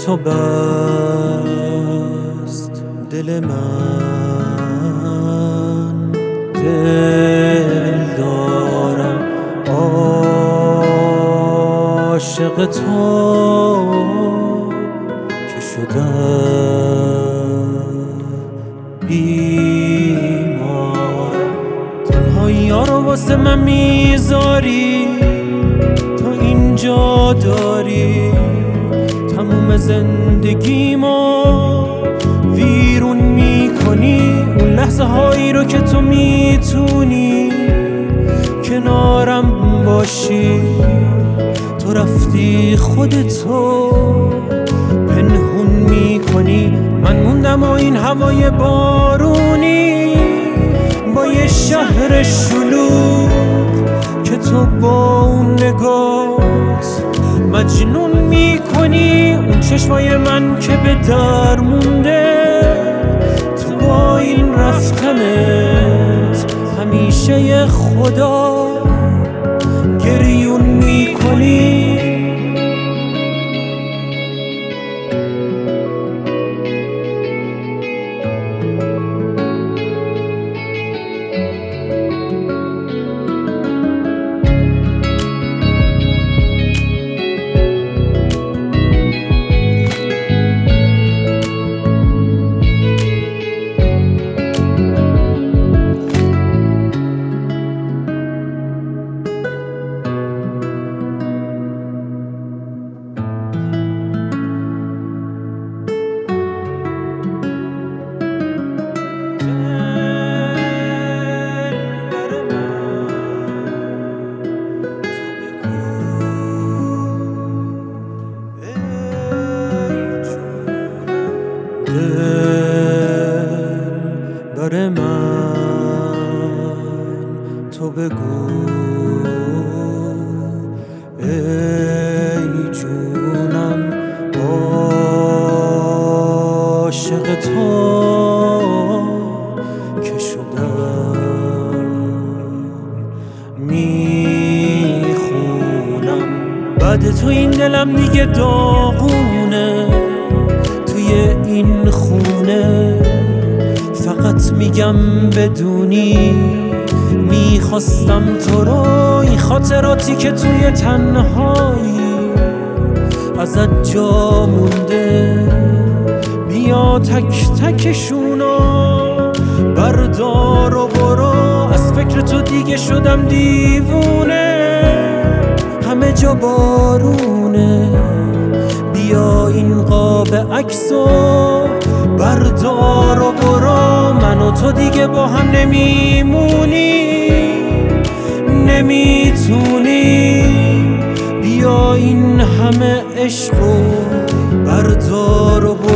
تو بست دل من، دل دارم عاشق تو که شدم بیمار. تنهایی ها رو واسه من میذاری، تا اینجا داری تموم زندگیمو ویرون میکنی. اون لحظه هایی رو که تو میتونی کنارم باشی، تو رفتی خودتو پنهون میکنی. من موندم و این هوای بارونی با یه شهر شلوغ که تو با اون نگات مجنون میکنی. اون چشمای من که به در مونده، تو با این رفتنت همیشه خدا گریون میکنی. دل من تو بگو ای جونم، عاشق تو که شدم میخونم. بعد تو این دلم دیگه داغونه، توی این خونه فقط میگم بدونی میخواستم تو رو. این خاطراتی که توی تنهایی ازت جا مونده، بیا تک تکشونو بردار و برو. از فکر تو دیگه شدم دیوونه، همه جا بارونه. بیا این قاب عکسو بردار و برو. من و تو دیگه با هم نمیمونیم، نمیتونیم. بیا این همه عشقو بردار و برو.